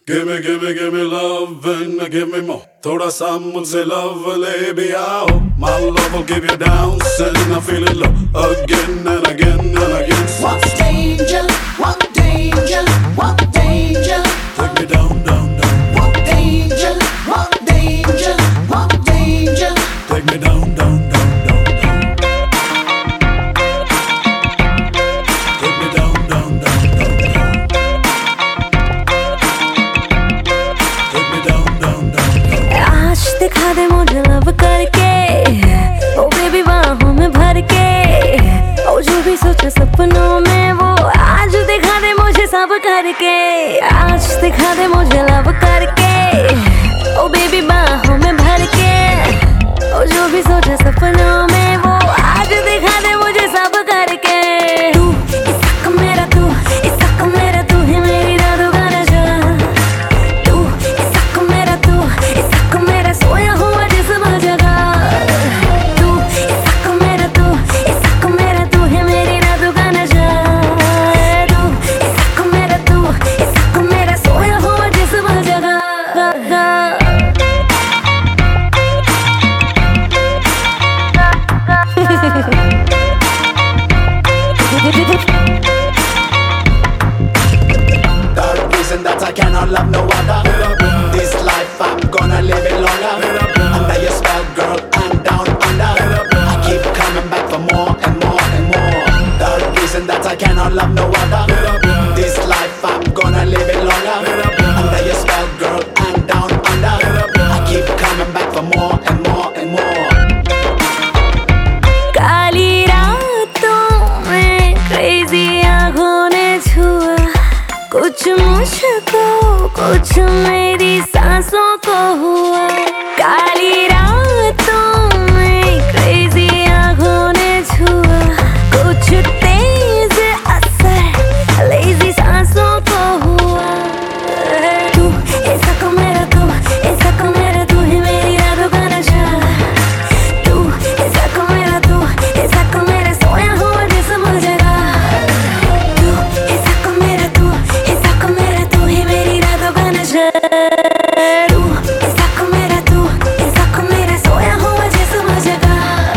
Give me love and give me more. थोड़ा सा मुझसे love ले भी आओ. My love will give you downs and I feel it low again and again and again. Want danger, want danger, want danger. Take me down, down, down. Want danger, want danger, want danger. Take me down, down, down, down, down. Take me down, down, down, down, down. Take me down, down, down, down. आज दिखा दे मुझे love करके, ओ baby बाहों में भर के, ओ जो भी सोचा सपनों में वो आज दिखा दे मुझे सब करके। आज दिखा दे मुझे लव करके, ओ बेबी बाहों में भर के, ओ जो भी सोचा सपनों में वो आज दिखा दे मुझे सब करके। तू इसका मेरा, तू इसका मेरा, तू ही मेरी रातों का नशा। तू इसका मेरा, तू इसका मेरा, सोया हुआ जिस्म जगा। तू इसका मेरा, तू इसका मेरा, तू ही मेरी रातों का नशा। तू इसका मेरा, तू इसका मेरा, सोया हुआ जिस्म जगा। The reason that I cannot love no other. This life I'm gonna live it longer. Under your spell, girl, I'm down under. I keep coming back for more and more and more. The reason that I cannot love no other. This life I'm gonna live it longer. Under your spell, girl, I'm down under. I keep coming back for more and more and more. काली रातों में crazy आँखों ने छुआ, कुछ मुझको कुछ मेरी सांसों को हुआ। काली रातों में क्रेजी आँखों ने छुआ, कुछ तेज असर लेजी सांसों को हुआ। तू इसका मेरा, तू इसका मेरा, तू ही मेरी रातों का नशा। तू इसका मेरा, तू इसका मेरा, सोया हुआ जिस्म जगा। तू इसका मेरा, तू इसका मेरा, तू ही मेरी रातों का नशा। तू इसका मेरा, तू इसका मेरा, सोया हुआ जिस्म जगा।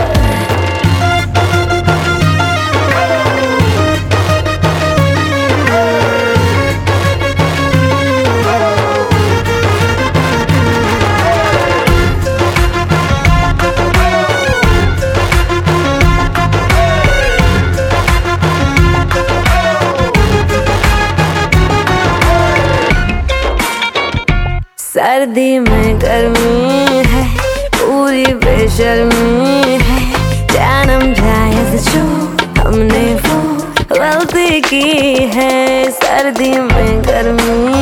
सर्दी में गर्मी है, पूरी बेशर्मी है, जानम जायज जो हमने वो गलती की है। सर्दी में गर्मी